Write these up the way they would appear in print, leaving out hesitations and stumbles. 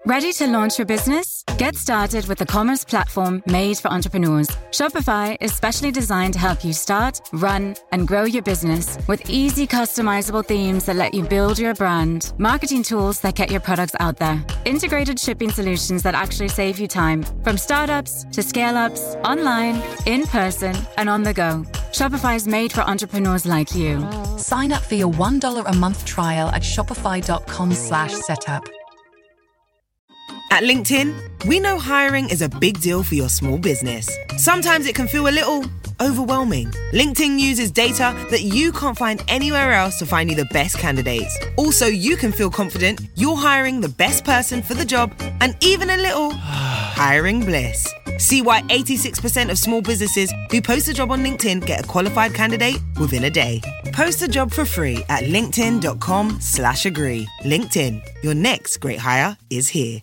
Ready to launch your business? Get started with the commerce platform made for entrepreneurs. Shopify is specially designed to help you start, run, and grow your business with easy customizable themes that let you build your brand, marketing tools that get your products out there, integrated shipping solutions that actually save you time, from startups to scale-ups, online, in person, and on the go. Shopify is made for entrepreneurs like you. Sign up for your $1 a month trial at shopify.com/setup. At LinkedIn, we know hiring is a big deal for your small business. Sometimes it can feel a little overwhelming. LinkedIn uses data that you can't find anywhere else to find you the best candidates. Also, you can feel confident you're hiring the best person for the job and even a little hiring bliss. See why 86% of small businesses who post a job on LinkedIn get a qualified candidate within a day. Post a job for free at linkedin.com/agree. LinkedIn, your next great hire is here.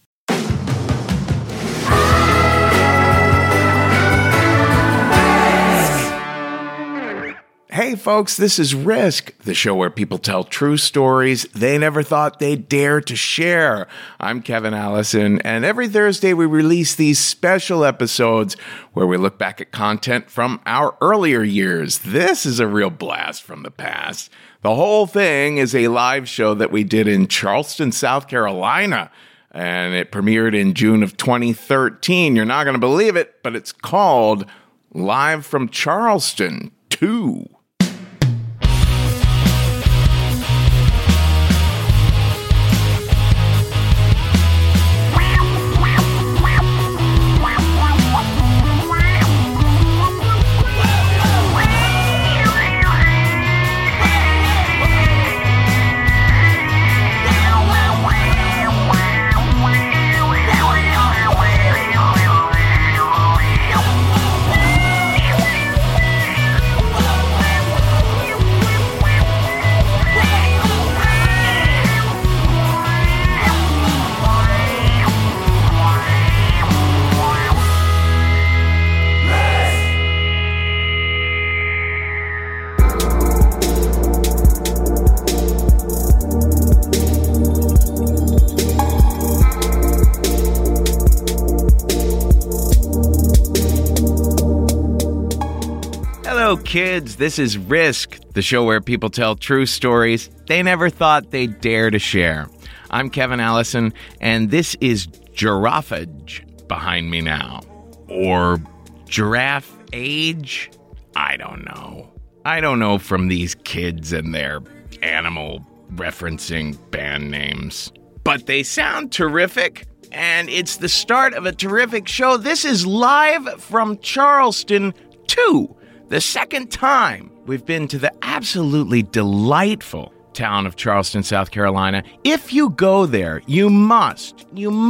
Hey folks, this is Risk, the show where people tell true stories they never thought they'd dare to share. I'm Kevin Allison, and every Thursday we release these special episodes where we look back at content from our earlier years. This is a real blast from the past. The whole thing is a live show that we did in Charleston, South Carolina, and it premiered in June of 2013. You're not going to believe it, but it's called Live from Charleston 2. Kids, this is Risk, the show where people tell true stories they never thought they'd dare to share. I'm Kevin Allison, and this is Giraffage behind me now. Or Giraffe Age? I don't know. I don't know from these kids and their animal referencing band names. But they sound terrific, and it's the start of a terrific show. This is Live from Charleston 2. The second time we've been to the absolutely delightful town of Charleston, South Carolina. If you go there, you must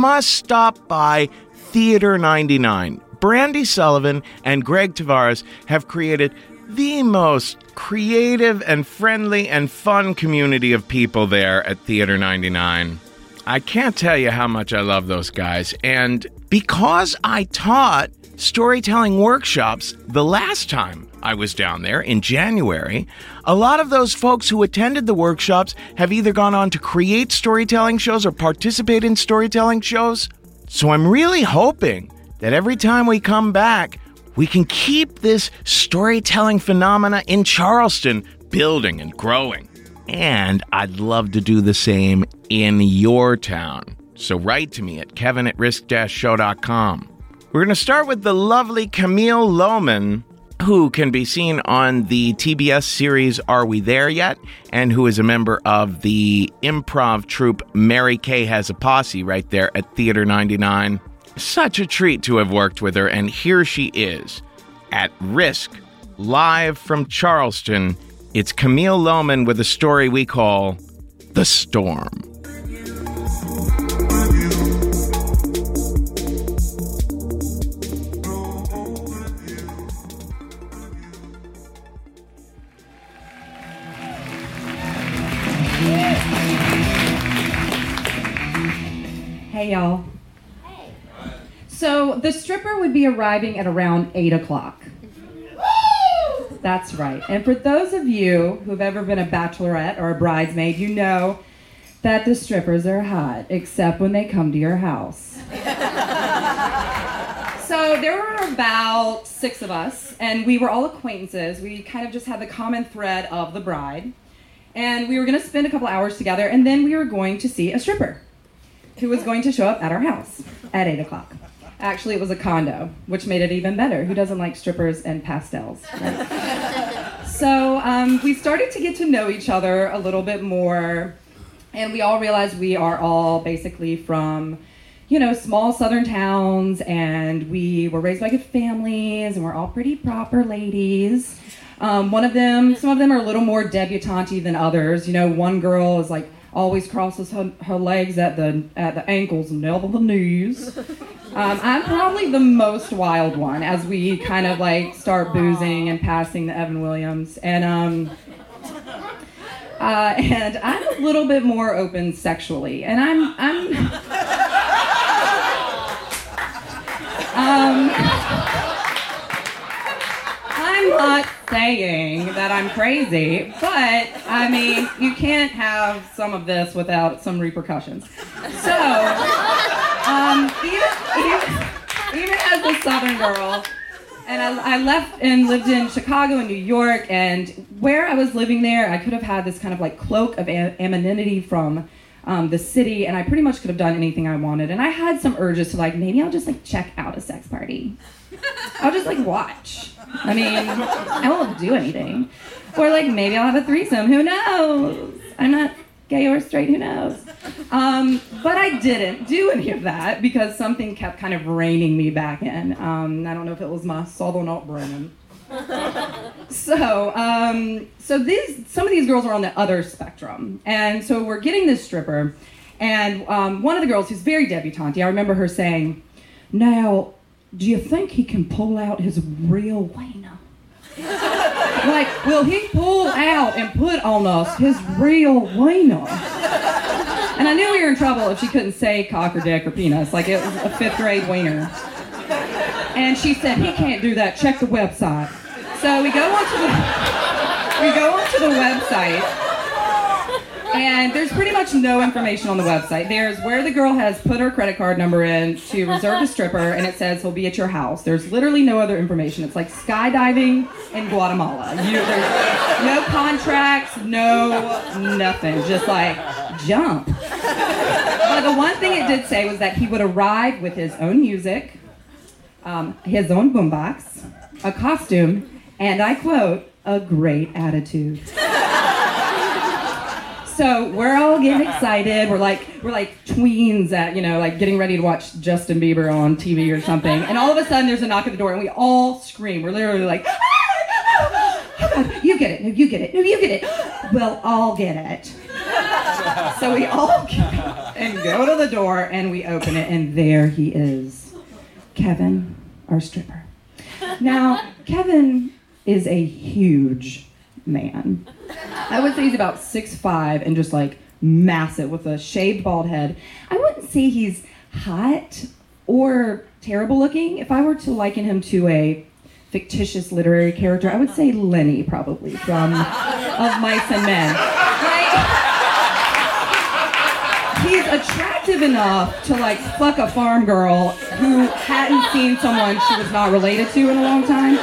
stop by Theater 99. Brandy Sullivan and Greg Tavares have created the most creative and friendly and fun community of people there at Theater 99. I can't tell you how much I love those guys. And because I taught storytelling workshops the last time I was down there in January, a lot of those folks who attended the workshops have either gone on to create storytelling shows or participate in storytelling shows. So I'm really hoping that every time we come back, we can keep this storytelling phenomena in Charleston building and growing. And I'd love to do the same in your town. So write to me at kevin@risk-show.com. We're going to start with the lovely Camille Lohman, who can be seen on the TBS series Are We There Yet? And who is a member of the improv troupe Mary Kay Has a Posse right there at Theater 99. Such a treat to have worked with her, and here she is at Risk, live from Charleston. It's Camille Lohman with a story we call The Storm. Hey, y'all. So the stripper would be arriving at around 8 o'clock. That's right. And for those of you who've ever been a bachelorette or a bridesmaid, you know that the strippers are hot, except when they come to your house. So there were about 6 of us, and we were all acquaintances. We kind of just had the common thread of the bride. And we were going to spend a couple hours together, and then we were going to see a stripper who was going to show up at our house at 8 o'clock. Actually, it was a condo, which made it even better. Who doesn't like strippers and pastels? Right? So we started to get to know each other a little bit more, and we all realized we are all basically from, small southern towns, and we were raised by good families, and we're all pretty proper ladies. Some of them are a little more debutante than others. One girl is like always crosses her legs at the ankles and never the knees. I'm probably the most wild one as we kind of like start boozing and passing the Evan Williams, and I'm a little bit more open sexually, and I'm not saying that I'm crazy, but I mean, you can't have some of this without some repercussions. So, even as a Southern girl, and I left and lived in Chicago and New York, and where I was living there, I could have had this kind of like cloak of anonymity from the city, and I pretty much could have done anything I wanted. And I had some urges to like, maybe I'll just like check out a sex party. I'll just like watch. I mean, I won't do anything. Or like maybe I'll have a threesome. Who knows? I'm not gay or straight. Who knows? But I didn't do any of that because something kept kind of reining me back in. I don't know if it was my southern upbringing. So some of these girls are on the other spectrum, and so we're getting this stripper, and one of the girls who's very debutante, I remember her saying, "Now, do you think he can pull out his real wiener? Like, will he pull out and put on us his real wiener?" And I knew we were in trouble if she couldn't say cock or dick or penis, like it was a 5th grade wiener. And she said, "He can't do that. Check the website." So we go onto the website, and there's pretty much no information on the website. There's where the girl has put her credit card number in to reserve the stripper, and it says he'll be at your house. There's literally no other information. It's like skydiving in Guatemala. There's no contracts, nothing. Just like jump. But the one thing it did say was that he would arrive with his own music, his own boombox, a costume, and I quote, "a great attitude." So we're all getting excited. We're like tweens at, like getting ready to watch Justin Bieber on TV or something. And all of a sudden there's a knock at the door and we all scream. We're literally like, "Ah, you get it, no, you get it, no, you get it." We'll all get it. So we all get it and go to the door and we open it, and there he is. Kevin, our stripper. Now, Kevin is a huge man. I would say he's about 6'5" and just like massive with a shaved bald head. I wouldn't say he's hot or terrible looking. If I were to liken him to a fictitious literary character, I would say Lenny probably from Of Mice and Men. Right? He's attractive enough to like fuck a farm girl who hadn't seen someone she was not related to in a long time.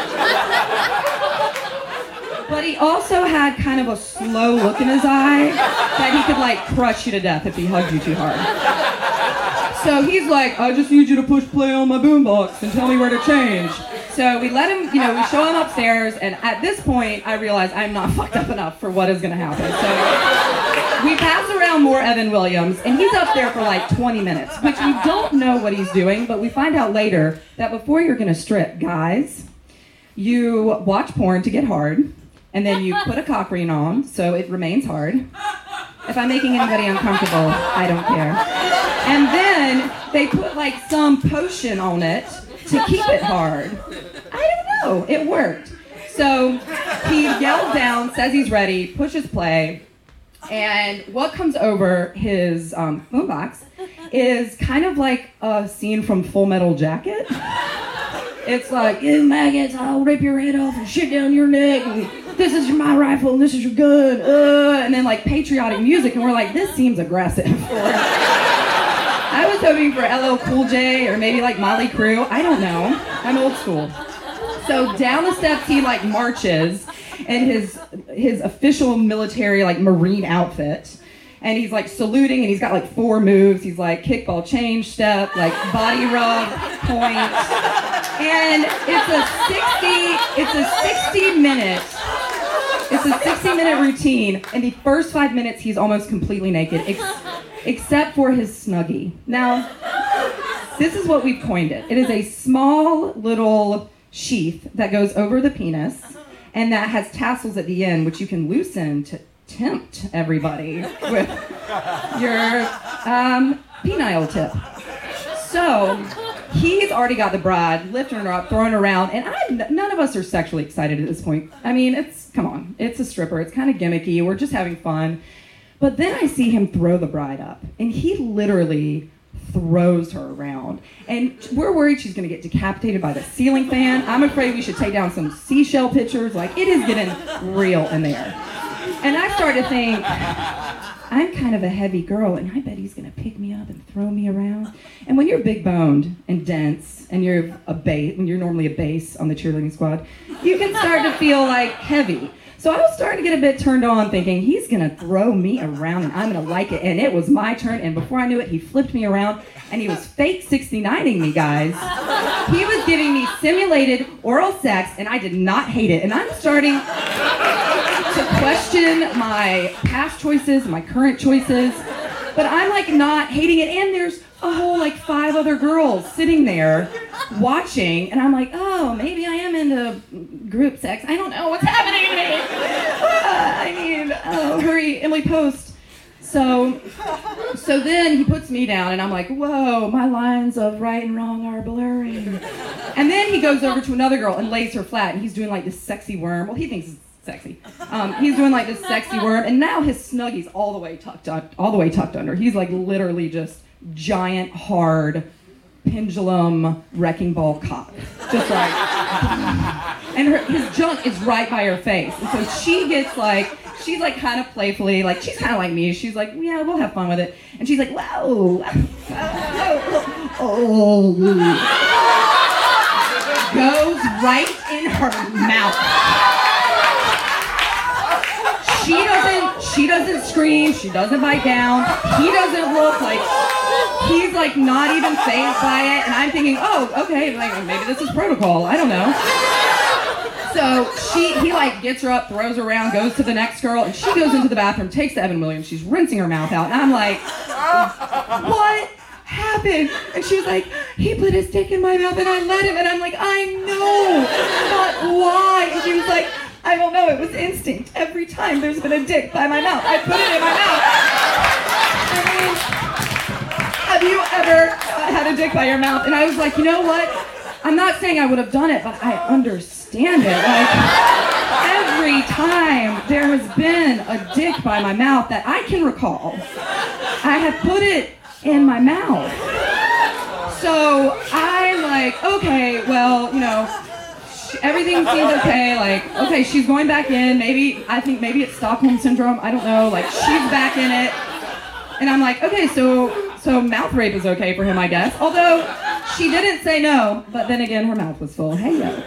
But he also had kind of a slow look in his eye that he could like crush you to death if he hugged you too hard. So he's like, "I just need you to push play on my boombox and tell me where to change." So we let him, we show him upstairs, and at this point I realize I'm not fucked up enough for what is gonna happen. So we pass around more Evan Williams, and he's up there for like 20 minutes, which we don't know what he's doing, but we find out later that before you're gonna strip, guys, you watch porn to get hard, and then you put a cock ring on so it remains hard. If I'm making anybody uncomfortable, I don't care. And then they put like some potion on it to keep it hard. I don't know, it worked. So he yells down, says he's ready, pushes play, and what comes over his boombox is kind of like a scene from Full Metal Jacket. It's like, "You maggots, I'll rip your head off and shit down your neck and this is my rifle and this is your gun, and then like patriotic music, and we're like, this seems aggressive. I was hoping for LL Cool J or maybe like Motley Crue. I don't know. I'm old school. So down the steps he like marches in his official military like Marine outfit. And he's like saluting, and he's got like 4 moves. He's like kickball change step, like body rub, point. And it's a 60-minute routine. And the first 5 minutes he's almost completely naked, except for his snuggie. Now, this is what we've coined it. It is a small little sheath that goes over the penis, and that has tassels at the end, which you can loosen to tempt everybody with your penile tip. So he's already got the bride lifting her up, throwing her around, and none of us are sexually excited at this point. I mean, come on, it's a stripper, it's kind of gimmicky, we're just having fun. But then I see him throw the bride up, and he literally throws her around. And we're worried she's gonna get decapitated by the ceiling fan. I'm afraid we should take down some seashell pictures. Like, it is getting real in there. And I started to think, I'm kind of a heavy girl, and I bet he's gonna pick me up and throw me around. And when you're big boned and dense, and you're normally a bass on the cheerleading squad, you can start to feel like heavy. So I was starting to get a bit turned on, thinking he's gonna throw me around and I'm gonna like it. And it was my turn, and before I knew it, he flipped me around, and he was fake 69ing me, guys. He was giving me simulated oral sex, and I did not hate it. And I'm starting to question my past choices, my current choices, but I'm like not hating it. And there's a whole like 5 other girls sitting there watching, and I'm like, oh, maybe I am into group sex. I don't know what's happening to me. Hurry, Emily, post. So then he puts me down, and I'm like, whoa, my lines of right and wrong are blurring. And then he goes over to another girl and lays her flat, and he's doing like this sexy worm. Well, he thinks it's sexy. He's doing like this sexy worm, and now his snuggie's all the way tucked under. He's like literally just giant, hard, pendulum wrecking ball cock. Just like, and his junk is right by her face. And so she's like kind of playfully, like she's kind of like me. She's like, yeah, we'll have fun with it. And she's like, whoa, oh, goes right in her mouth. She doesn't scream, she doesn't bite down, he doesn't look like, he's like not even fazed by it, and I'm thinking, oh, okay, like maybe this is protocol, I don't know. So he like gets her up, throws her around, goes to the next girl, and she goes into the bathroom, takes the Evan Williams, she's rinsing her mouth out, and I'm like, what happened? And she was like, he put his dick in my mouth and I let him, and I'm like, I know, but why? And she was like, I don't know, it was instinct. Every time there's been a dick by my mouth, I put it in my mouth. I mean, have you ever had a dick by your mouth? And I was like, you know what? I'm not saying I would have done it, but I understand it. Like, every time there has been a dick by my mouth that I can recall, I have put it in my mouth. So I'm like, okay, well, you know, everything seems okay, like, okay, she's going back in, I think maybe it's Stockholm Syndrome, I don't know, like, she's back in it, and I'm like, okay, so mouth rape is okay for him, I guess, although she didn't say no, but then again, her mouth was full, hey yo.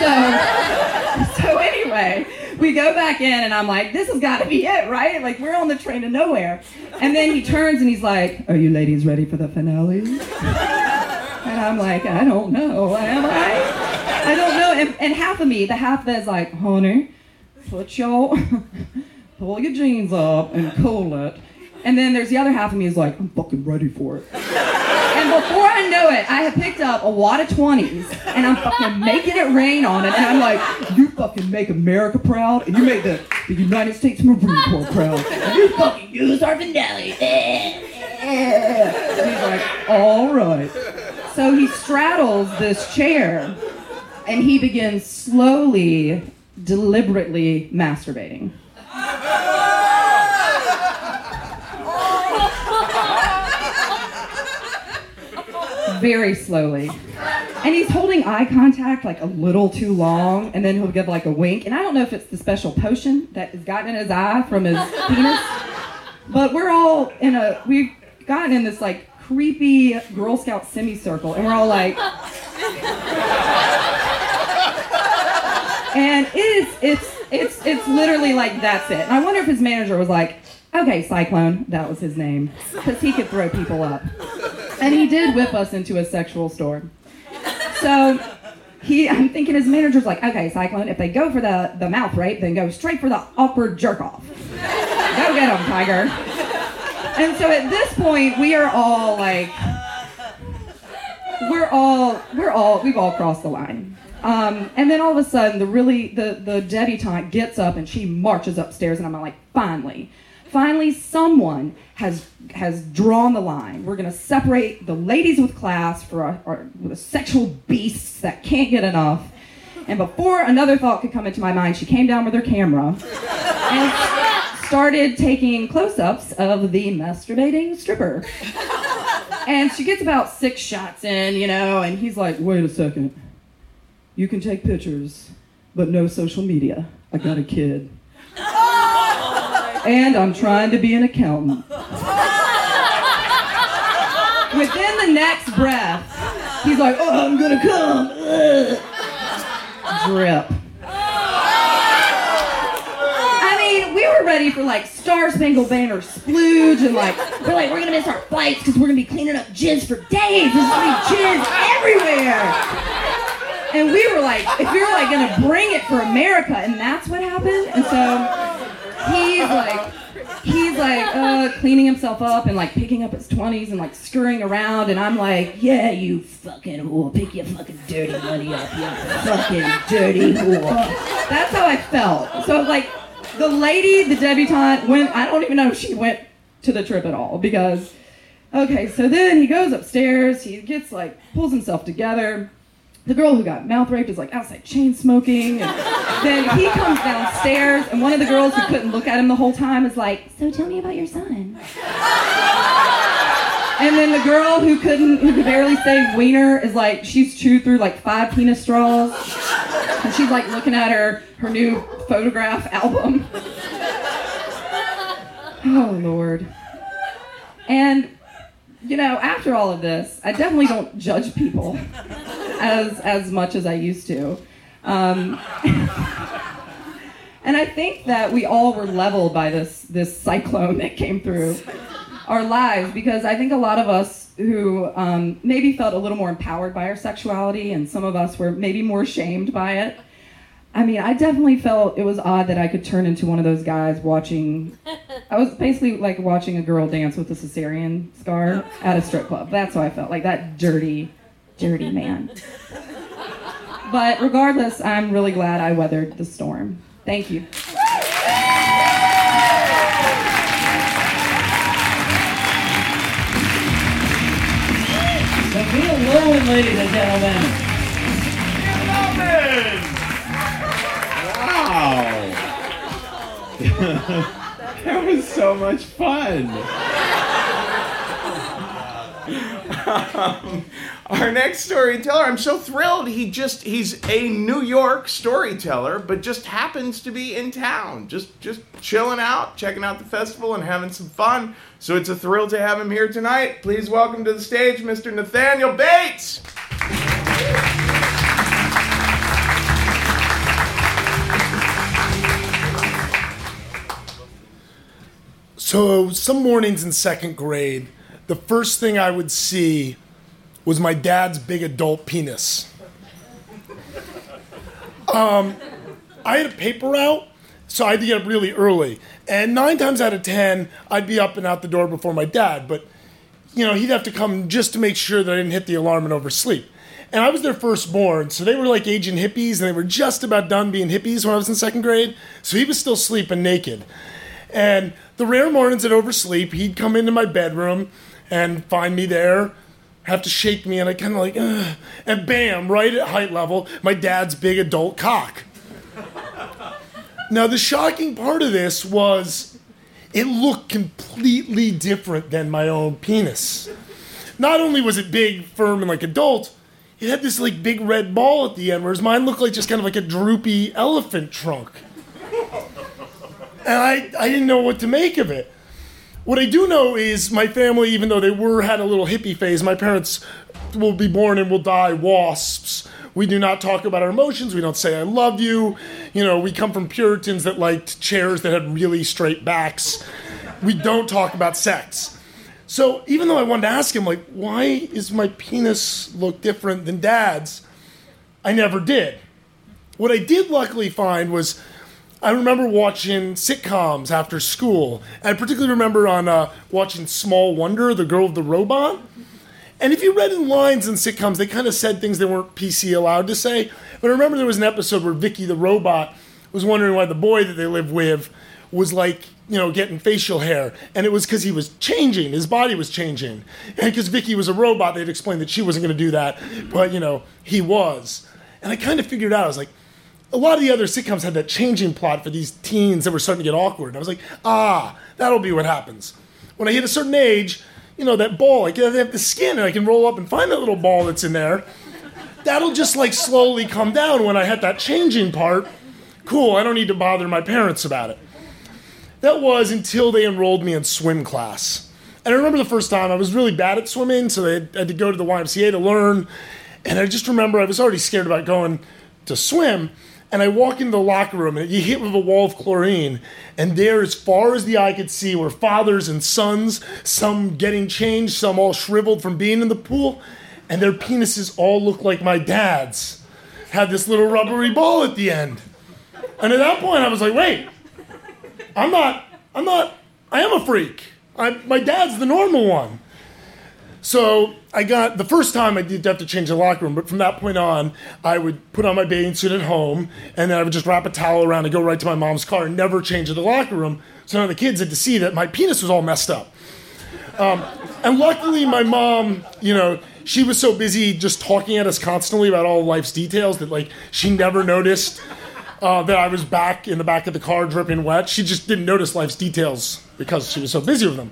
So anyway, we go back in, and I'm like, this has got to be it, right? Like, we're on the train to nowhere, and then he turns, and he's like, are you ladies ready for the finale? And I'm like, I don't know, am I? I don't know, and half of me, the half that's like, honey, pull your jeans up and cool it. And then there's the other half of me is like, I'm fucking ready for it. And before I know it, I have picked up a wad of 20s, and I'm fucking making it rain on it, and I'm like, you fucking make America proud, and you make the United States Marine Corps proud, and you fucking use our finale. And he's like, all right. So he straddles this chair, and he begins slowly, deliberately masturbating. Very slowly. And he's holding eye contact like a little too long, and then he'll give like a wink. And I don't know if it's the special potion that has gotten in his eye from his penis, but we've gotten in this like creepy Girl Scout semicircle, and we're all like, and it's literally like, that's it. And I wonder if his manager was like, okay, Cyclone, that was his name, because he could throw people up. And he did whip us into a sexual store. So I'm thinking his manager's like, okay, Cyclone, if they go for the mouth rape, then go straight for the awkward jerk off. Go get him, Tiger. And so at this point, we are all like, we've all crossed the line. And then all of a sudden, the debutante gets up and she marches upstairs, and I'm like, finally someone has drawn the line. We're gonna separate the ladies with class with the sexual beasts that can't get enough. And before another thought could come into my mind, she came down with her camera and started taking close-ups of the masturbating stripper. And she gets about 6 shots in, and he's like, wait a second. You can take pictures, but no social media. I got a kid. And I'm trying to be an accountant. Within the next breath, he's like, oh, I'm gonna come. Ugh. Drip. I mean, we were ready for like Star Spangled Banner splooge, and we're gonna miss our flights because we're gonna be cleaning up jizz for days. There's gonna be jizz everywhere. And we were like, if we were like gonna bring it for America, and that's what happened. And so he's like cleaning himself up and like picking up his 20s and like scurrying around, and I'm like, yeah, you fucking whore, pick your fucking dirty money up, you fucking dirty whore. That's how I felt. So like the lady, the debutante, I don't even know if she went to the trip at all, because, okay, so then he goes upstairs, he gets like, pulls himself together. The girl who got mouth raped is like outside chain smoking, and then he comes downstairs, and one of the girls who couldn't look at him the whole time is like, so tell me about your son. And then the girl who could barely say wiener is like, she's chewed through like 5 penis straws, and she's like looking at her new photograph album. Oh Lord. And after all of this, I definitely don't judge people as much as I used to. And I think that we all were leveled by this cyclone that came through our lives, because I think a lot of us who maybe felt a little more empowered by our sexuality, and some of us were maybe more shamed by it. I mean, I definitely felt it was odd that I could turn into one of those guys I was basically like watching a girl dance with a cesarean scar at a strip club. That's how I felt, like that dirty man. But regardless, I'm really glad I weathered the storm. Thank you. Sophia Lowen, ladies and gentlemen. Wow. That was so much fun. Our next storyteller, I'm so thrilled. He's a New York storyteller, but just happens to be in town, just chilling out, checking out the festival and having some fun. So it's a thrill to have him here tonight. Please welcome to the stage, Mr. Nathaniel Bates. So some mornings in 2nd grade, the first thing I would see was my dad's big adult penis. I had a paper route, so I had to get up really early. And 9 times out of 10, I'd be up and out the door before my dad. But, he'd have to come just to make sure that I didn't hit the alarm and oversleep. And I was their firstborn, so they were like aging hippies, and they were just about done being hippies when I was in 2nd grade. So he was still sleeping naked. And the rare mornings I'd oversleep, he'd come into my bedroom and find me there, have to shake me, and I kind of like, ugh, and bam, right at height level, my dad's big adult cock. Now, the shocking part of this was it looked completely different than my own penis. Not only was it big, firm, and like adult, it had this like big red ball at the end, whereas mine looked like just kind of like a droopy elephant trunk. And I didn't know what to make of it. What I do know is my family, even though they had a little hippie phase, my parents will be born and will die wasps. We do not talk about our emotions. We don't say I love you. You know, we come from Puritans that liked chairs that had really straight backs. We don't talk about sex. So even though I wanted to ask him, like, why is my penis look different than Dad's? I never did. What I did luckily find was I remember watching sitcoms after school. And I particularly remember on watching Small Wonder, The Girl with the Robot. And if you read in lines in sitcoms, they kind of said things they weren't PC allowed to say. But I remember there was an episode where Vicky the robot was wondering why the boy that they lived with was like, you know, getting facial hair. And it was because he was changing. His body was changing. And because Vicky was a robot, they'd explained that she wasn't going to do that. But, you know, he was. And I kind of figured out, I was like, a lot of the other sitcoms had that changing plot for these teens that were starting to get awkward. And I was like, that'll be what happens. When I hit a certain age, you know, that ball, like, I have the skin, and I can roll up and find that little ball that's in there. That'll just, like, slowly come down when I hit that changing part. Cool, I don't need to bother my parents about it. That was until they enrolled me in swim class. And I remember the first time I was really bad at swimming, so I had to go to the YMCA to learn. And I just remember I was already scared about going to swim. And I walk into the locker room, and you hit with a wall of chlorine, and there, as far as the eye could see, were fathers and sons, some getting changed, some all shriveled from being in the pool, and their penises all looked like my dad's. Had this little rubbery ball at the end. And at that point, I was like, wait, I am a freak. My dad's the normal one. So the first time I did have to change the locker room, but from that point on, I would put on my bathing suit at home, and then I would just wrap a towel around and go right to my mom's car and never change in the locker room, so none of the kids had to see that my penis was all messed up. And luckily, my mom, you know, she was so busy just talking at us constantly about all life's details that, like, she never noticed that I was back in the back of the car dripping wet. She just didn't notice life's details because she was so busy with them.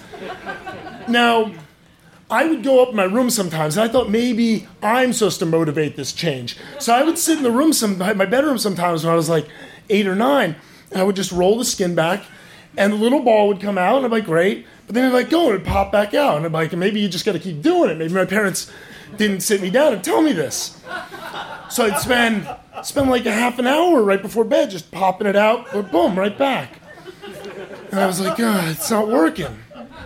Now, I would go up in my room sometimes, and I thought maybe I'm supposed to motivate this change. So I would sit in the room, my bedroom sometimes when I was like 8 or 9, and I would just roll the skin back, and the little ball would come out, and I'm like, great. But then I'd like go, and it'd pop back out, and I'm like, maybe you just got to keep doing it. Maybe my parents didn't sit me down and tell me this. So I'd spend like a half an hour right before bed just popping it out, but boom, right back. And I was like, it's not working.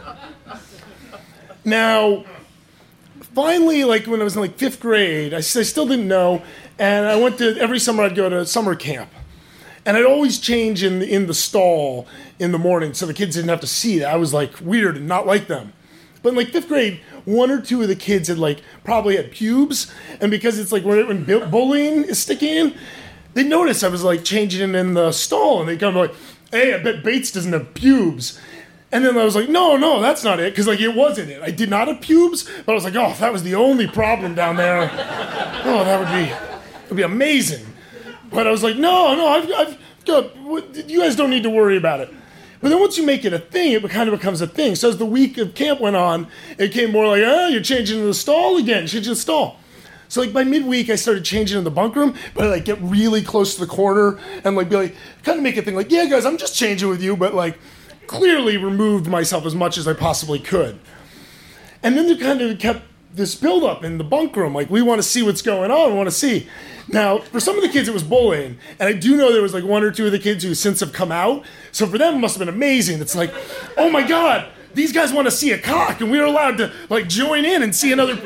Now, finally, like when I was in like 5th grade, I still didn't know, and I went to, every summer I'd go to summer camp. And I'd always change in the stall in the morning so the kids didn't have to see that. I was like weird and not like them. But in like 5th grade, 1 or 2 of the kids had like probably had pubes, and because it's like when bullying is sticking in, they noticed I was like changing in the stall, and they come like, hey, I bet Bates doesn't have pubes. And then I was like, no, that's not it, because like it wasn't it. I did not have pubes, but I was like, oh, if that was the only problem down there, oh, that would be amazing. But I was like, no, I've got, you guys don't need to worry about it. But then once you make it a thing, it kind of becomes a thing. So as the week of camp went on, it came more like, you're changing into the stall again, change the stall. So like by midweek, I started changing in the bunk room, but I like get really close to the corner and like be like, kind of make a thing like, yeah, guys, I'm just changing with you, but like clearly removed myself as much as I possibly could. And then there kind of kept this buildup in the bunk room, like we want to see what's going on, we want to see. Now, for some of the kids, it was bullying, and I do know there was like 1 or 2 of the kids who since have come out, so for them it must have been amazing. It's like, oh my God, these guys want to see a cock, and we were allowed to like join in and see another.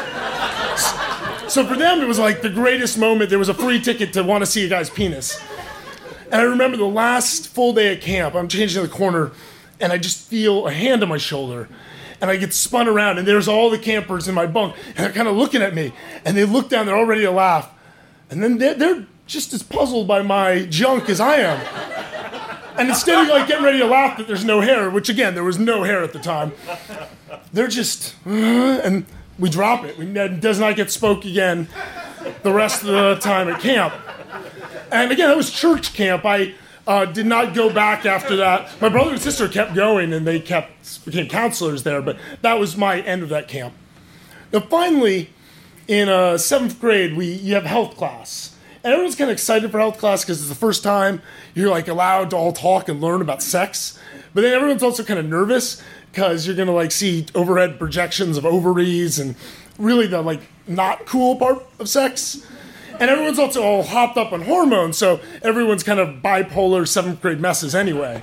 So for them, it was like the greatest moment. There was a free ticket to want to see a guy's penis. And I remember the last full day at camp, I'm changing in the corner, and I just feel a hand on my shoulder. And I get spun around, and there's all the campers in my bunk, and they're kind of looking at me. And they look down, they're all ready to laugh. And then they're just as puzzled by my junk as I am. And instead of like getting ready to laugh that there's no hair, which again, there was no hair at the time, they're just, and we drop it. It does not get spoke again the rest of the time at camp. And again, that was church camp. I did not go back after that. My brother and sister kept going, and they became counselors there, but that was my end of that camp. Now finally, in 7th grade, you have health class. And everyone's kind of excited for health class because it's the first time you're like allowed to all talk and learn about sex. But then everyone's also kind of nervous because you're going to like see overhead projections of ovaries and really the like not cool part of sex. And everyone's also all hopped up on hormones, so everyone's kind of bipolar 7th grade messes anyway.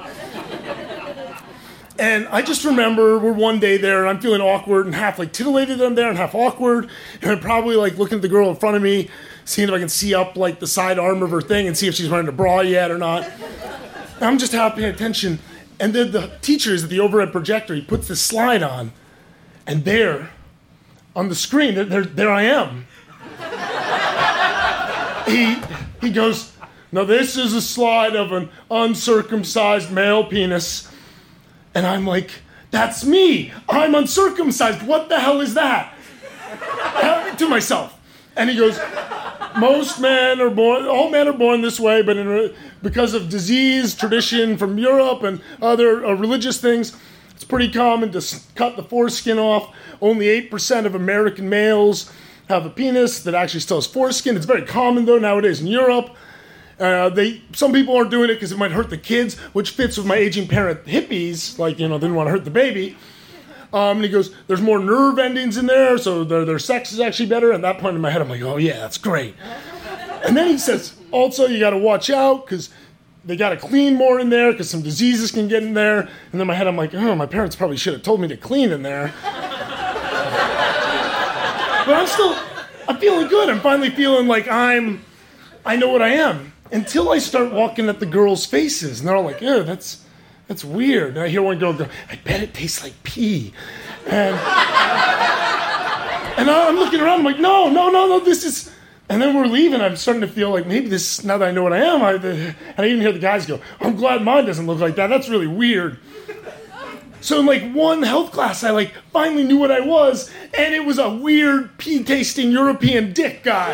And I just remember we're one day there and I'm feeling awkward and half like titillated that I'm there and half awkward. And I'm probably like looking at the girl in front of me, seeing if I can see up like the side arm of her thing and see if she's wearing a bra yet or not. And I'm just half paying attention. And then the teacher is at the overhead projector. He puts this slide on. And there, on the screen, there I am. He goes, now this is a slide of an uncircumcised male penis. And I'm like, that's me. I'm uncircumcised. What the hell is that? To myself. And he goes, all men are born this way, but because of disease, tradition from Europe and other religious things, it's pretty common to cut the foreskin off. Only 8% of American males have a penis that actually still has foreskin. It's very common, though, nowadays in Europe. Some people aren't doing it because it might hurt the kids, which fits with my aging parent hippies, like, didn't want to hurt the baby. And he goes, there's more nerve endings in there, so their sex is actually better. At that point in my head, I'm like, oh, yeah, that's great. And then he says, also, you got to watch out because they got to clean more in there because some diseases can get in there. And then in my head, I'm like, oh, my parents probably should have told me to clean in there. But I'm feeling good. I'm finally feeling like I know what I am. Until I start walking at the girls' faces. And they're all like, yeah, that's weird. And I hear one girl go, I bet it tastes like pee. And I'm looking around, I'm like, no, this is... And then we're leaving, I'm starting to feel like maybe this, now that I know what I am, and I even hear the guys go, I'm glad mine doesn't look like that. That's really weird. So in like one health class, I like finally knew what I was, and it was a weird pee-tasting European dick guy.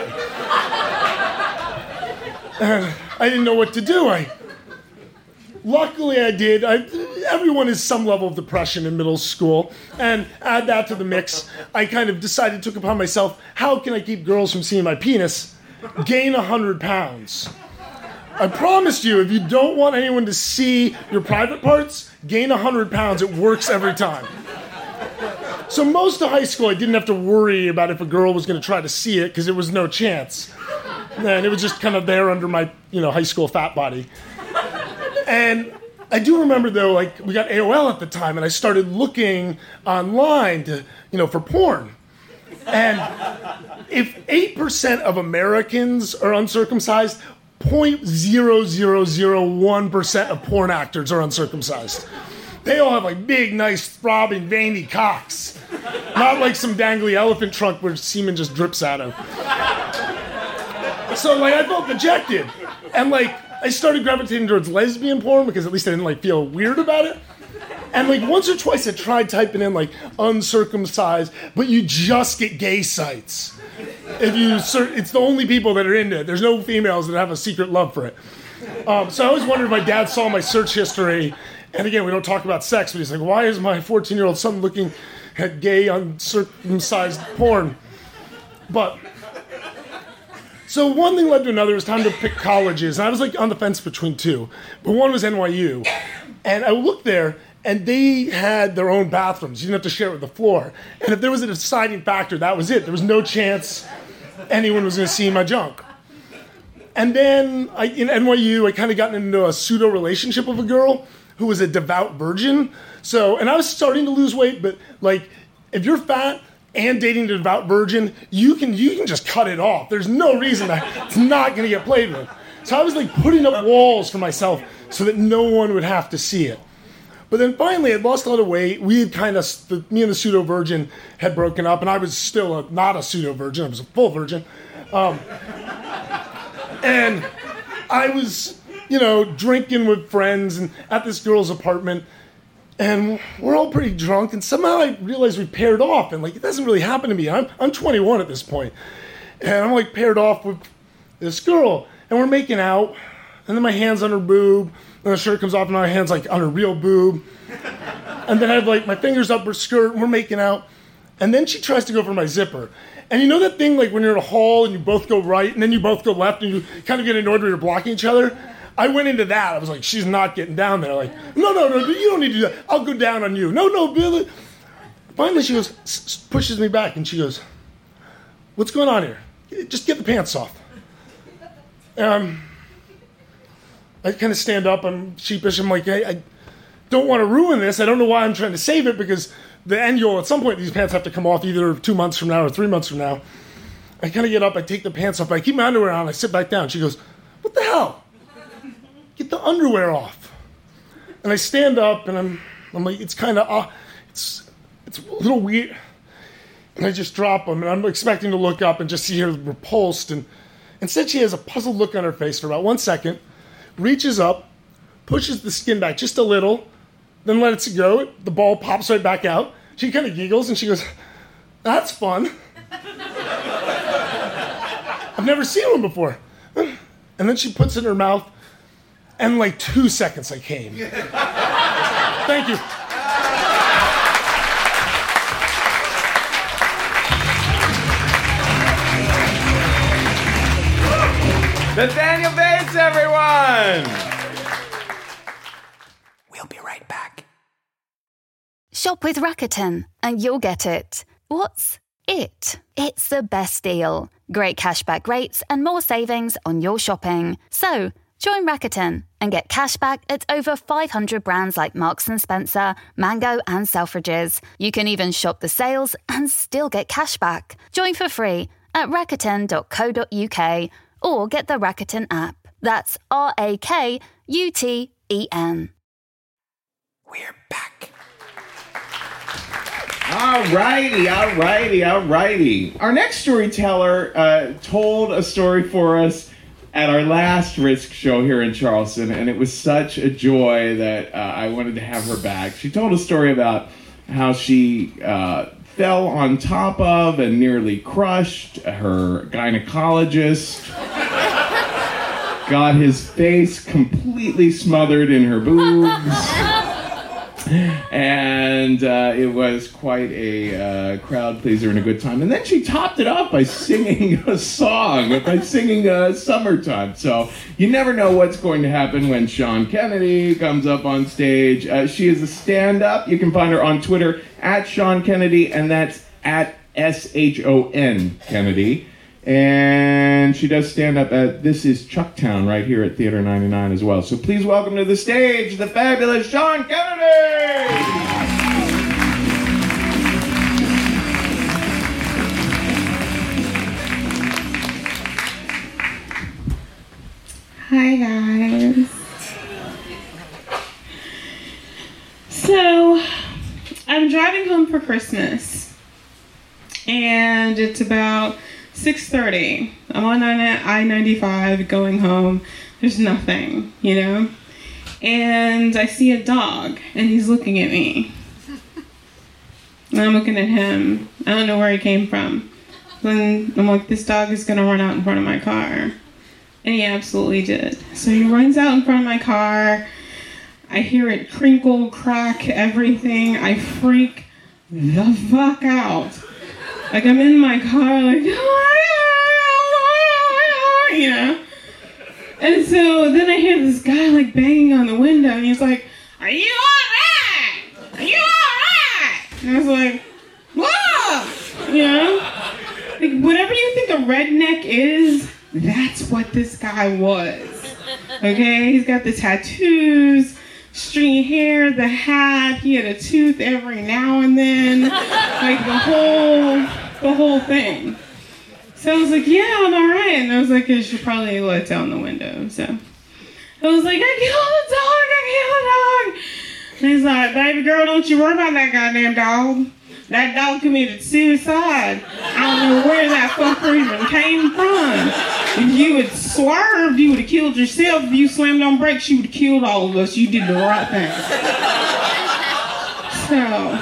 I didn't know what to do. Luckily I did. Everyone has some level of depression in middle school, and add that to the mix, I kind of decided, took upon myself, how can I keep girls from seeing my penis? Gain 100 pounds. I promised you, if you don't want anyone to see your private parts, gain 100 pounds. It works every time. So most of high school, I didn't have to worry about if a girl was going to try to see it, because there was no chance. And it was just kind of there under my, high school fat body. And I do remember, though, like, we got AOL at the time, and I started looking online to, for porn. And if 8% of Americans are uncircumcised, 0.0001% of porn actors are uncircumcised. They all have, like, big, nice, throbbing, veiny cocks. Not like some dangly elephant trunk where semen just drips out of. So, like, I felt dejected. And, like, I started gravitating towards lesbian porn because at least I didn't, like, feel weird about it. And, like, once or twice I tried typing in, like, uncircumcised, but you just get gay sites. It's the only people that are into it. There's no females that have a secret love for it. So I always wondered if my dad saw my search history. And, again, we don't talk about sex, but he's like, why is my 14-year-old son looking at gay, uncircumcised porn? But... So one thing led to another. It was time to pick colleges. And I was like on the fence between two. But one was NYU. And I looked there, and they had their own bathrooms. You didn't have to share it with the floor. And if there was a deciding factor, that was it. There was no chance anyone was going to see my junk. And then in NYU, I kind of got into a pseudo relationship with a girl who was a devout virgin. And I was starting to lose weight, but like, if you're fat and dating a devout virgin, you can just cut it off. There's no reason that it's not going to get played with. So I was like putting up walls for myself so that no one would have to see it. But then finally, I'd lost a lot of weight. Me and the pseudo-virgin had broken up, and I was still not a pseudo-virgin. I was a full virgin. And I was, drinking with friends and at this girl's apartment. And we're all pretty drunk, and somehow I realized we paired off, and like it doesn't really happen to me. I'm 21 at this point, and I'm like paired off with this girl, and we're making out, and then my hand's on her boob, and the shirt comes off, and my hand's like on her real boob, and then I have like my fingers up her skirt, and we're making out, and then she tries to go for my zipper, And you know that thing like when you're in a hall and you both go right and then you both go left and you kind of get annoyed when you're blocking each other? I went into that. I was like, she's not getting down there. Like, no, you don't need to do that. I'll go down on you. No, Billy. Finally, she goes, pushes me back and she goes, what's going on here? Just get the pants off. I kind of stand up. I'm sheepish. I'm like, hey, I don't want to ruin this. I don't know why I'm trying to save it because the end goal, at some point, these pants have to come off either 2 months from now or 3 months from now. I kind of get up. I take the pants off. I keep my underwear on. I sit back down. She goes, what the hell? Get the underwear off. And I stand up, and I'm like, it's kind of, it's a little weird. And I just drop them, and I'm expecting to look up and just see her repulsed. And instead, she has a puzzled look on her face for about 1 second, reaches up, pushes the skin back just a little, then lets it go. The ball pops right back out. She kind of giggles, and she goes, that's fun. I've never seen one before. And then she puts it in her mouth, and in like 2 seconds I came. Thank you. Nathaniel Bates, everyone! We'll be right back. Shop with Rakuten and you'll get it. What's it? It's the best deal. Great cashback rates and more savings on your shopping. So, join Rakuten and get cashback at over 500 brands like Marks & Spencer, Mango and Selfridges. You can even shop the sales and still get cashback. Join for free at Rakuten.co.uk or get the Rakuten app. That's RAKUTEN. We're back. Alrighty. Our next storyteller told a story for us at our last Risk show here in Charleston, and it was such a joy that I wanted to have her back. She told a story about how she fell on top of and nearly crushed her gynecologist, got his face completely smothered in her boobs, and it was quite a crowd pleaser and a good time. And then she topped it off by singing a song, by singing Summertime. So you never know what's going to happen when Sean Kennedy comes up on stage. She is a stand-up. You can find her on Twitter at Sean Kennedy, and that's at SHON Kennedy. And she does stand up at This Is Chucktown right here at Theater 99 as well. So please welcome to the stage the fabulous Sean Kennedy! Hi guys. So, I'm driving home for Christmas, and it's about 6:30. I'm on I-95 going home. There's nothing, you know? And I see a dog, and he's looking at me. And I'm looking at him. I don't know where he came from. Then I'm like, this dog is gonna run out in front of my car. And he absolutely did. So he runs out in front of my car. I hear it crinkle, crack, everything. I freak the fuck out. Like, I'm in my car, like, you know? And so then I hear this guy, like, banging on the window, and he's like, are you alright? Are you alright? And I was like, whoa! You know? Like, whatever you think a redneck is, that's what this guy was. Okay? He's got the tattoos, stringy hair, the hat, he had a tooth every now and then, like the whole thing. So I was like, yeah, I'm all right. And I was like, I should probably let down the window. So I was like, I killed a dog. And he's like, baby girl, don't you worry about that goddamn dog. That dog committed suicide. I don't know where that fucker even came from. If you had swerved, you would have killed yourself. If you slammed on brakes, you would have killed all of us. You did the right thing. So,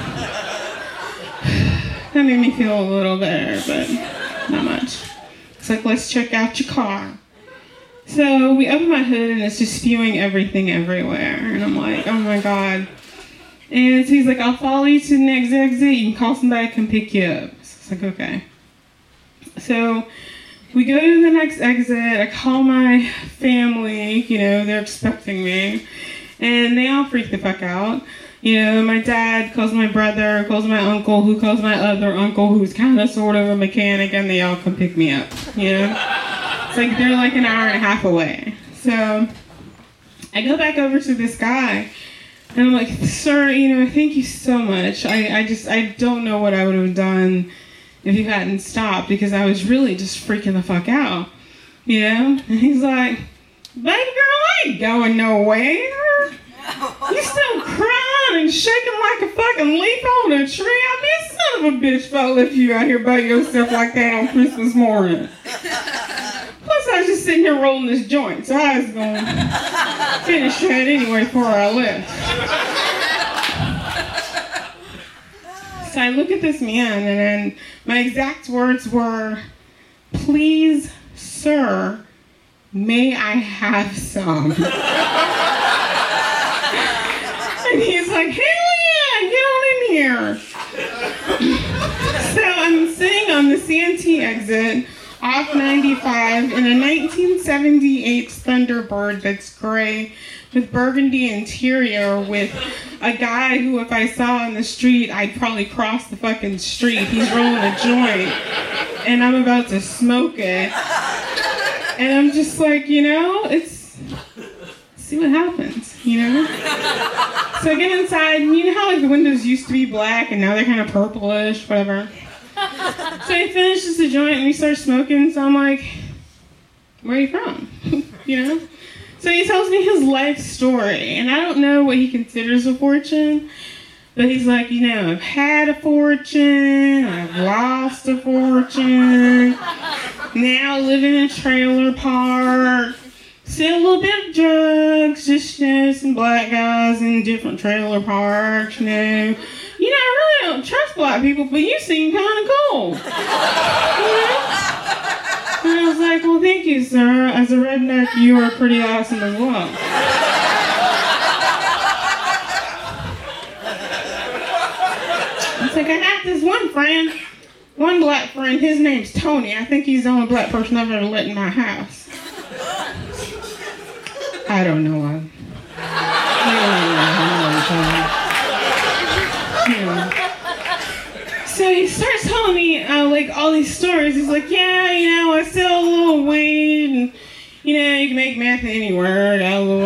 that made me feel a little better, but not much. It's like, let's check out your car. So we open my hood and it's just spewing everything everywhere. And I'm like, oh my God. And so he's like, I'll follow you to the next exit. You can call somebody to come pick you up. So it's like, okay. So we go to the next exit. I call my family, they're expecting me. And they all freak the fuck out. My dad calls my brother, calls my uncle, who calls my other uncle, who's kind of sort of a mechanic, and they all come pick me up, It's like they're like an hour and a half away. So I go back over to this guy, and I'm like, sir, thank you so much. I don't know what I would have done if you hadn't stopped, because I was really just freaking the fuck out, And he's like, baby girl, I ain't going nowhere. You still crying and shaking like a fucking leaf on a tree. I mean, son of a bitch if I left you out here by yourself like that on Christmas morning. Plus, I was just sitting here rolling this joint, so I was going to finish that anyway before I left. So I look at this man, and then my exact words were, please, sir, may I have some? And he's like, hell yeah, get on in here. So I'm sitting on the Santee exit off 95 in a 1978 Thunderbird that's gray with burgundy interior, with a guy who, if I saw on the street, I'd probably cross the fucking street. He's rolling a joint, and I'm about to smoke it. And I'm just like, see what happens, So I get inside, and you know how like the windows used to be black and now they're kind of purplish, whatever. So he finishes the joint and we start smoking, so I'm like, where are you from? So he tells me his life story, and I don't know what he considers a fortune, but he's like, I've had a fortune, I've lost a fortune, now I live in a trailer park, sell a little bit of drugs, just, some black guys in different trailer parks, I really don't trust black people, but you seem kind of cool. And I was like, well, thank you, sir. As a redneck, you are pretty awesome as well. It's like, I got this one black friend, his name's Tony. I think he's the only black person I've ever let in my house. I don't know why. So he starts telling me all these stories. He's like, I sell a little weed, and you can make meth anywhere.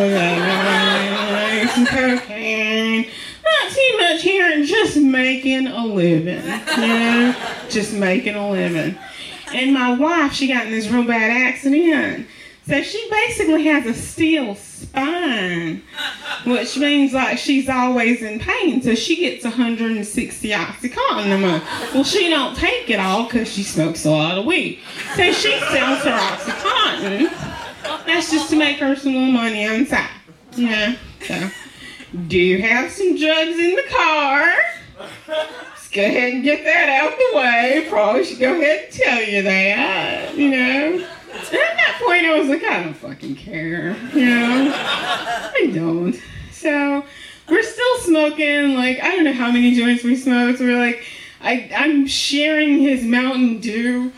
Some cocaine. Not too much here, and just making a living. Just making a living. And my wife, she got in this real bad accident. So she basically has a steel spine, which means like she's always in pain. So she gets 160 Oxycontin a month. Well, she don't take it all because she smokes a lot of weed. So she sells her Oxycontin. That's just to make her some little money on the side. So do you have some drugs in the car? Let's go ahead and get that out the way. Probably should go ahead and tell you that, And at that point, I was like, I don't fucking care, I don't. So we're still smoking, I don't know how many joints we smoked. We're like, I'm sharing his Mountain Dew.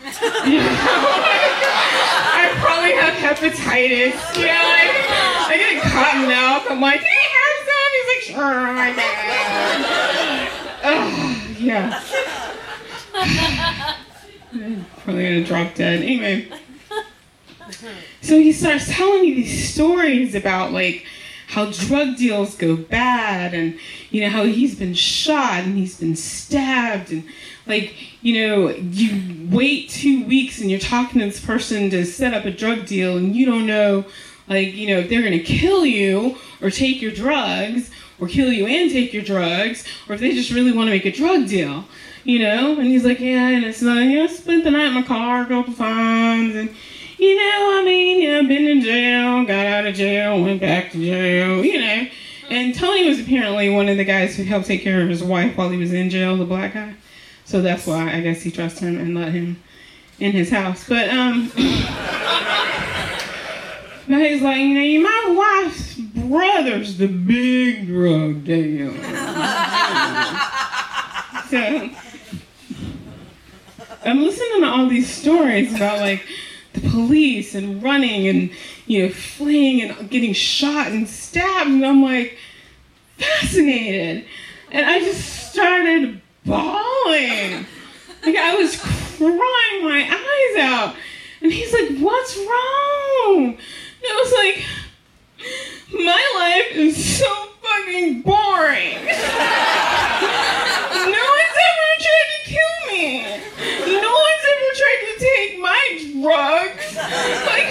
I probably have hepatitis. I get cotton mouth. I'm like, can I have some? He's like, sure, I can. I'm probably gonna drop dead. Anyway. So he starts telling me these stories about how drug deals go bad, and how he's been shot and he's been stabbed, and you wait 2 weeks and you're talking to this person to set up a drug deal, and you don't know if they're gonna kill you or take your drugs, or kill you and take your drugs, or if they just really want to make a drug deal, and he's like, and it's I spent the night in my car a couple times, and I've been in jail, got out of jail, went back to jail, And Tony was apparently one of the guys who helped take care of his wife while he was in jail, the black guy. So that's why I guess he trusts him and let him in his house. But he's like, my wife's brother's the big drug dealer. So I'm listening to all these stories about like the police and running and, you know, fleeing and getting shot and stabbed, and I'm like fascinated. And I just started bawling. Like I was crying my eyes out. And he's like, what's wrong? And I was like, my life is so fucking boring. No one's ever tried to kill me. No one's ever tried to take my drugs. Like,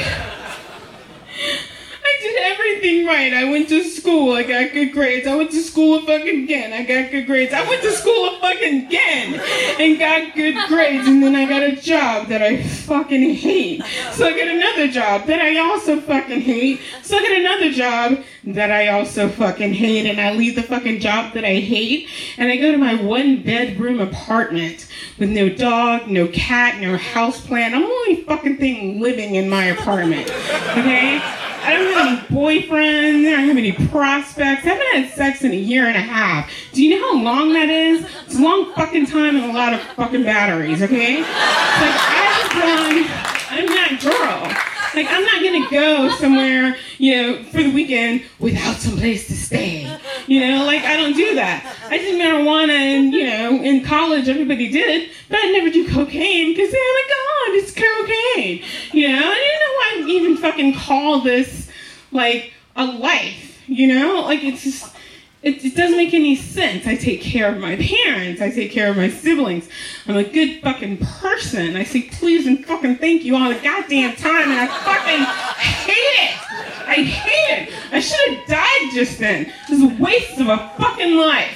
I did everything right. I went to school. I got good grades. I went to school fucking again. I got good grades. I went to school fucking again and got good grades. And then I got a job that I fucking hate. So I get another job that I also fucking hate. So I get another job that I also fucking hate. And I leave the fucking job that I hate. And I go to my 1-bedroom apartment with no dog, no cat, no houseplant. I'm the only fucking thing living in my apartment. Okay? I don't have any boyfriends, I don't have any prospects, I haven't had sex in a year and a half. Do you know how long that is? It's a long fucking time and a lot of fucking batteries, okay? It's like, I'm that girl. Like, I'm not gonna go somewhere, you know, for the weekend without some place to stay. You know, like, I don't do that. I did marijuana and, you know, in college everybody did, but I never do cocaine because, oh my God, it's cocaine. You know, I didn't know why I even fucking call this, like, a life, you know? Like, it's just, it doesn't make any sense. I take care of my parents. I take care of my siblings. I'm a good fucking person. I say please and fucking thank you all the goddamn time, and I fucking hate it. I hate it. I should have died just then. This is a waste of a fucking life.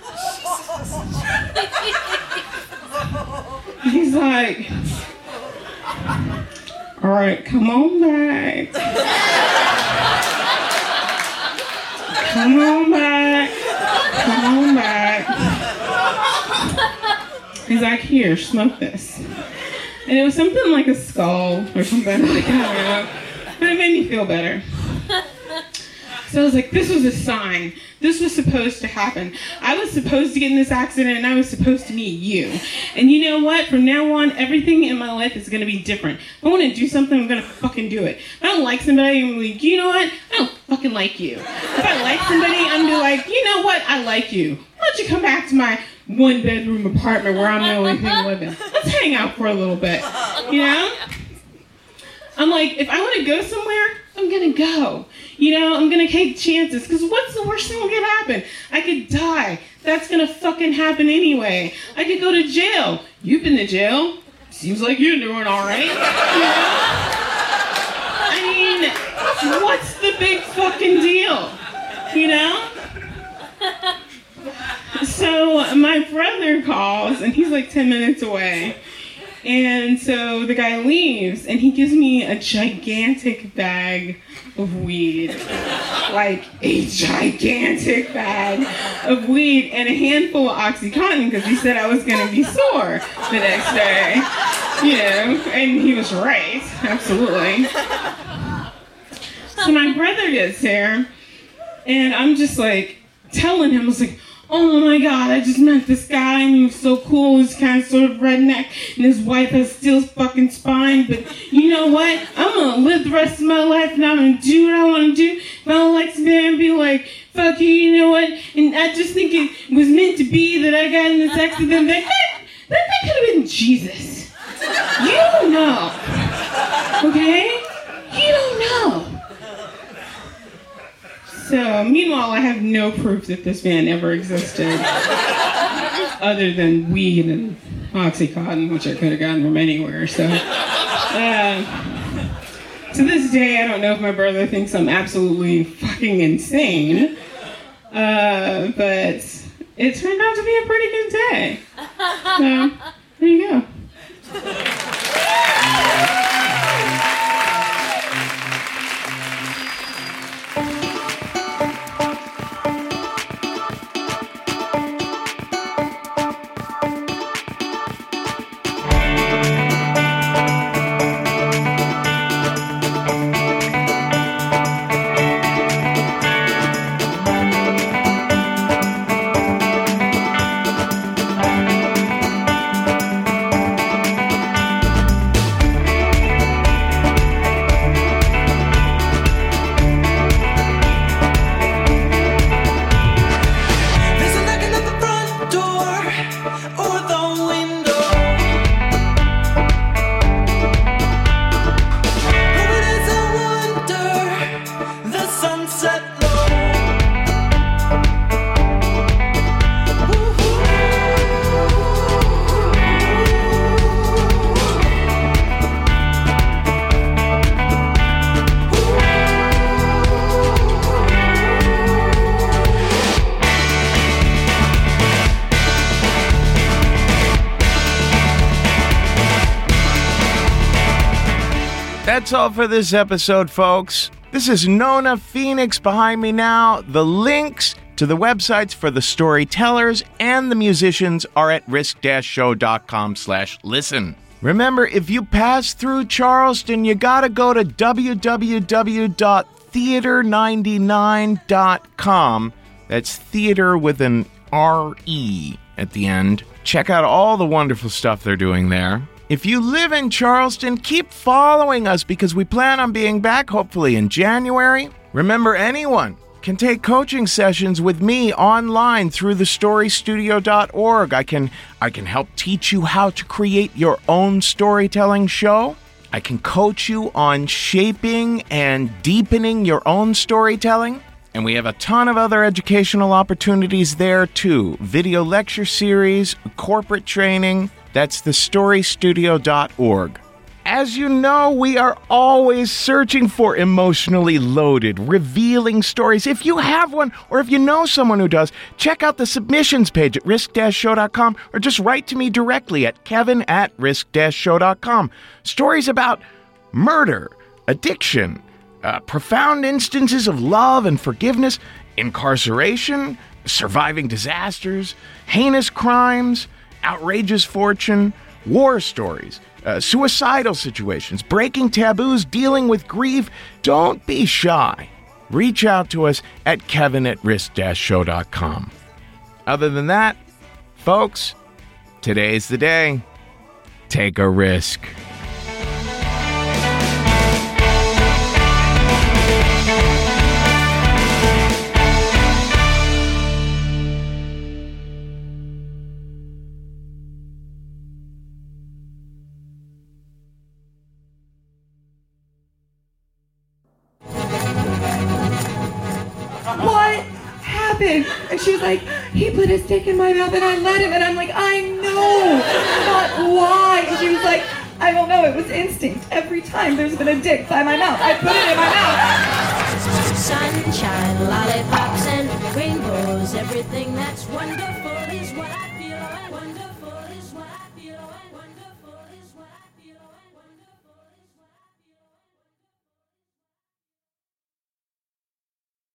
He's like, all right, come on back. Come on back. Come on back. He's like, here, smoke this. And it was something like a skull or something. Like, I don't know. But it made me feel better. So I was like, this was a sign. This was supposed to happen. I was supposed to get in this accident and I was supposed to meet you. And you know what? From now on, everything in my life is going to be different. If I want to do something, I'm going to fucking do it. If I don't like somebody, I'm like, you know what? I don't fucking like you. If I like somebody, I'm going to be like, you know what? I like you. Why don't you come back to my 1-bedroom apartment where I'm the only thing living? Let's hang out for a little bit. You know? I'm like, if I want to go somewhere, I'm going to go. You know, I'm going to take chances. Because what's the worst thing that could happen? I could die. That's going to fucking happen anyway. I could go to jail. You've been to jail. Seems like you're doing all right. You know? I mean, what's the big fucking deal? You know? So my brother calls, and he's like 10 minutes away. And so the guy leaves, and he gives me a gigantic bag of weed. Like a gigantic bag of weed and a handful of OxyContin because he said I was going to be sore the next day. You know, and he was right. Absolutely. So my brother gets here, and I'm just like telling him, I was like, oh my God, I just met this guy and he was so cool. He's kind of sort of redneck and his wife has steel fucking spine. But you know what? I'm going to live the rest of my life and I'm going to do what I want to do. If I don't like somebody, I'll be like, fuck you, you know what? And I just think it was meant to be that I got in this accident. That could have been Jesus. You don't know. Okay? You don't know. So, meanwhile, I have no proof that this man ever existed, other than weed and OxyContin, which I could have gotten from anywhere. So, to this day, I don't know if my brother thinks I'm absolutely fucking insane, but it turned out to be a pretty good day. So, there you go. That's all for this episode, folks. This is Nona Phoenix behind me now. The links to the websites for the storytellers and the musicians are at risk-show.com/listen. Remember, if you pass through Charleston, you gotta go to www.theater99.com. That's theater with an R-E at the end. Check out all the wonderful stuff they're doing there. If you live in Charleston, keep following us because we plan on being back hopefully in January. Remember, anyone can take coaching sessions with me online through thestorystudio.org. I can help teach you how to create your own storytelling show. I can coach you on shaping and deepening your own storytelling. And we have a ton of other educational opportunities there too. Video lecture series, corporate training. That's thestorystudio.org. As you know, we are always searching for emotionally loaded, revealing stories. If you have one, or if you know someone who does, check out the submissions page at risk-show.com, or just write to me directly at kevin@risk-show.com. Stories about murder, addiction, profound instances of love and forgiveness, incarceration, surviving disasters, heinous crimes, outrageous fortune, war stories, suicidal situations, breaking taboos, dealing with grief. Don't be shy. Reach out to us at kevin@risk-show.com. Other than that, folks, today's the day. Take a risk. And she was like, he put his dick in my mouth and I let him. And I'm like, I know, but why? And she was like, I don't know, it was instinct. Every time there's been a dick by my mouth, I put it in my mouth. Sunshine, lollipops, and rainbows, everything that's wonderful.